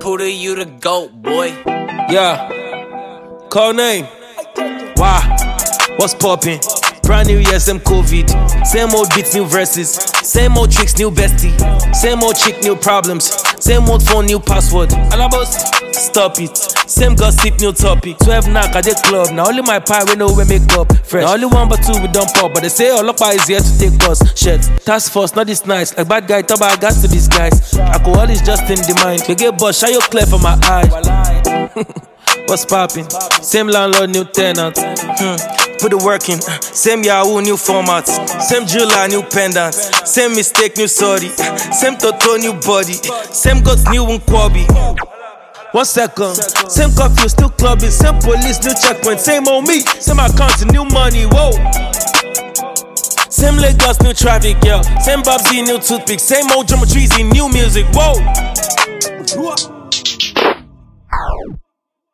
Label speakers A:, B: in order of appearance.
A: Puda, you the GOAT, boy.
B: Yeah, call name. Why? What's poppin'? Brand new year, same COVID. Same old beats, new verses. Same old tricks, new bestie. Same old chick, new problems. Same old phone, new password. Alabos, stop it. Same gossip, new topic. 12 knock at the club. Now only my pie, we know we make up. Fresh. Now only one but two, we don't pop. But they say all up is here to take us. Shit. Task force, not this nice. Like bad guy, talk about gas to these guys. Alcohol is just in the mind. We get bust, shine your clear for my eye. What's poppin'? Same landlord, new tenant. Put the work in. Same Yahoo, new format. Same jeweler, new pendant. Same mistake, new sorry. Same Toto, new body. Same goats, new Nkwobi. 1 second. Same curfew, still clubbing. Same police, new checkpoint. Same old me. Same account, new money. Whoa. Same Lagos, new traffic, yeah. Same Babsy, new toothpick. Same old geometries, new music. Whoa.